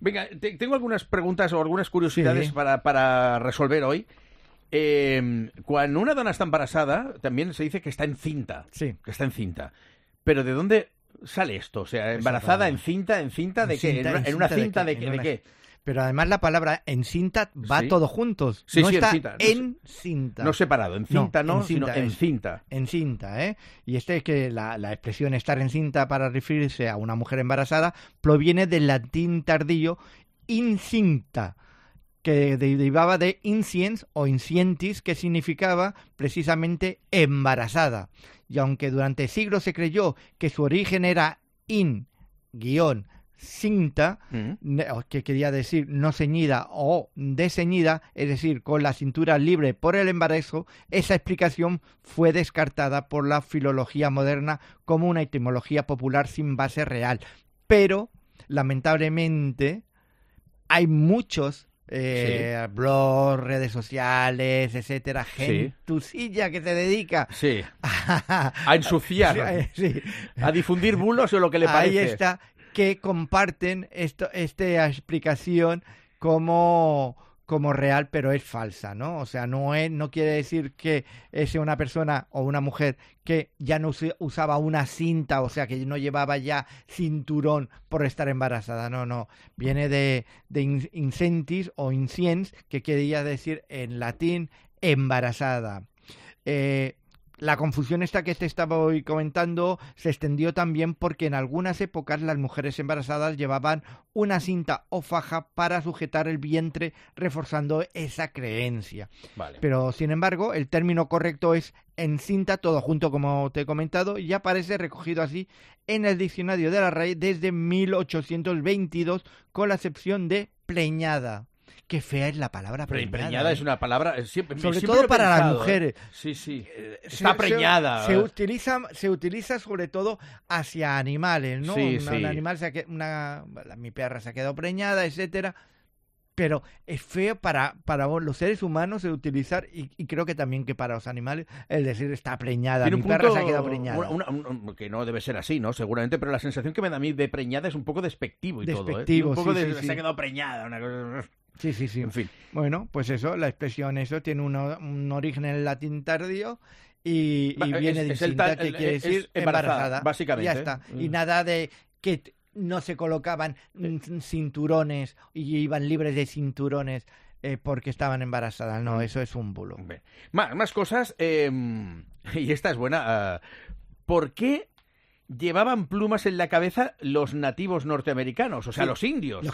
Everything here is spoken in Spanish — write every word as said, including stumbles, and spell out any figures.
Venga, te, tengo algunas preguntas o algunas curiosidades Sí. para, para resolver hoy. Eh, cuando una dona está embarazada, también se dice que está encinta. Sí. Que está encinta. Pero ¿de dónde sale esto? O sea, embarazada, encinta, encinta, ¿de qué? ¿En una, en una cinta de, qué? en ¿De una- qué? Pero además la palabra encinta va Sí. todo juntos. Sí, no sí, está encinta. No sé- encinta. No separado, encinta no, encinta sino es- encinta. Encinta, ¿eh? Y este es que la, la expresión estar encinta para referirse a una mujer embarazada proviene del latín tardío incinta, que derivaba de insciens o inscientis, que significaba precisamente embarazada. Y aunque durante siglos se creyó que su origen era in, guión, cinta, Mm. ne- o que quería decir no ceñida o desceñida, es decir, con la cintura libre por el embarazo, esa explicación fue descartada por la filología moderna como una etimología popular sin base real. Pero, lamentablemente, hay muchos eh, blogs, redes sociales, etcétera, Sí. gentucilla que se dedica Sí. a, A ensuciar, sí, sí. a difundir bulos o lo que le Ahí parece. está, que comparten esto, esta explicación como, como real, pero es falsa, ¿no? O sea, no es, no quiere decir que sea una persona o una mujer que ya no usi- usaba una cinta, o sea, que no llevaba ya cinturón por estar embarazada. No, no. Viene de, de in- incentis o inciens, que quería decir en latín embarazada. Eh, La confusión esta que te estaba hoy comentando se extendió también porque en algunas épocas las mujeres embarazadas llevaban una cinta o faja para sujetar el vientre, reforzando esa creencia. Vale. Pero, sin embargo, el término correcto es encinta, todo junto como te he comentado, y aparece recogido así en el diccionario de la R A E desde mil ochocientos veintidós, con la excepción de preñada. Qué fea es la palabra Pero preñada. preñada ¿eh? es una palabra... eh, Siempre, Sobre siempre todo lo he para las pensado, ¿eh? mujeres. Sí, sí. Se- Está se- preñada. Se, ¿eh? utiliza, se utiliza sobre todo hacia animales, ¿no? Sí, Una- sí. Un animal se ha que- una, la- mi perra se ha quedado preñada, etcétera. Pero es feo para, para los seres humanos el utilizar, y, y creo que también que para los animales, el decir está preñada, Tiene mi un perra punto, se ha quedado preñada. una- una- un- que no debe ser así, ¿no? Seguramente, pero la sensación que me da a mí de preñada es un poco despectivo y todo, ¿eh? Despectivo, Un poco sí, de sí, sí. se ha quedado preñada, una cosa... Sí, sí, sí. En fin. Bueno, pues eso, la expresión eso tiene uno- un origen en el latín tardío y, y Va, viene es- de es el incinta, ta- que el- quiere es decir embarazada, embarazada. básicamente. Ya está. Y Mm. nada de que t- no se colocaban mm, cinturones y iban libres de cinturones eh, porque estaban embarazadas. No, eso es un bulo. Bien. Más, más cosas, eh, y esta es buena. ah, ¿Por qué llevaban plumas en la cabeza los nativos norteamericanos? O sea, Sí, los indios. Los